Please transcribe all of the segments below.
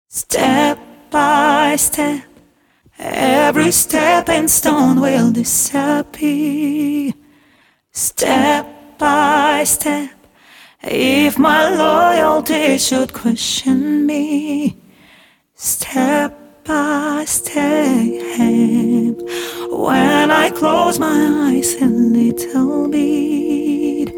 Step by step, every stepping stone will disappear. Step by step, if my loyalty should question me. Step by step, when I close my eyes a little bit.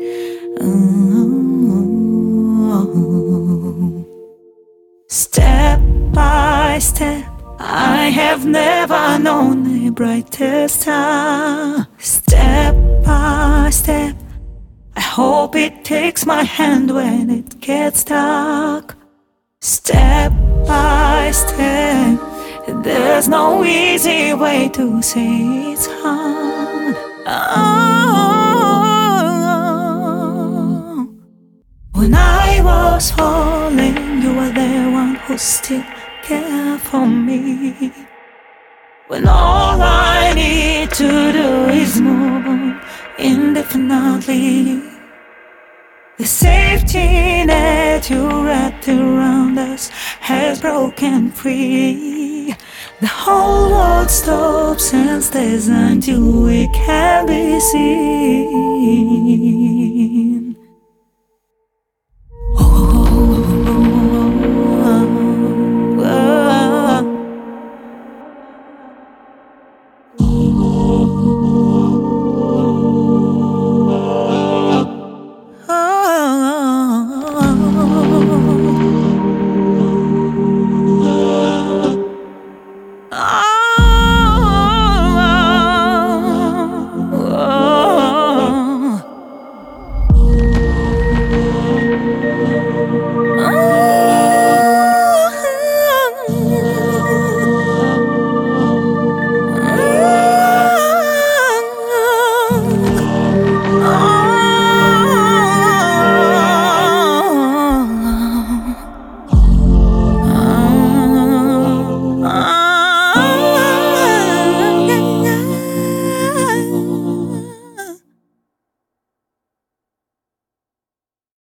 Step by step, I have never known a brighter star. Step by step, I hope it takes my hand when it gets dark. Step by step, there's no easy way to say it's hard. When I was falling, you were the one who still cared for me. When all I need to do is move on indefinitely. The safety net you wrapped around us has broken free. The whole world stops and stays until we can be seen.